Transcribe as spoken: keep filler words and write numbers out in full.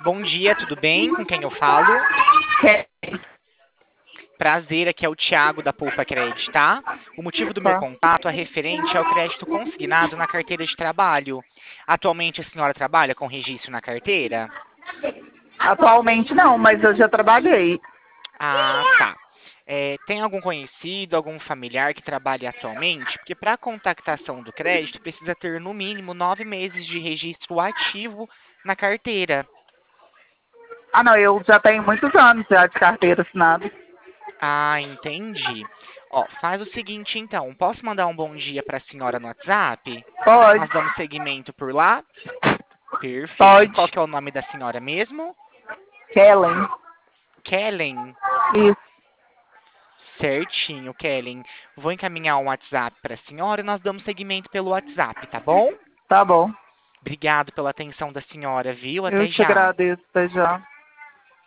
Bom dia, tudo bem? Com quem eu falo? Quer, Prazer, aqui é o Thiago da Poupa Credit, tá? O motivo do meu tá? contato é referente ao crédito consignado na carteira de trabalho. Atualmente a senhora trabalha com registro na carteira? Atualmente não, mas eu já trabalhei. Ah, tá. É, tem algum conhecido, algum familiar que trabalhe atualmente? Porque para a contactação do crédito precisa ter no mínimo nove meses de registro ativo na carteira. Ah, não, eu já tenho muitos anos já de carteira assinada. Ah, entendi. Ó, faz o seguinte então, posso mandar um bom dia para a senhora no WhatsApp? Pode, Nós damos seguimento por lá? Perfeito. Qual pode. que é o nome da senhora mesmo? Kellen. Kellen. Isso, Certinho, Kellen. Vou encaminhar um WhatsApp para a senhora e nós damos seguimento pelo WhatsApp, tá bom? tá bom. Obrigado pela atenção da senhora, viu? Eu Até te já. agradeço, até já.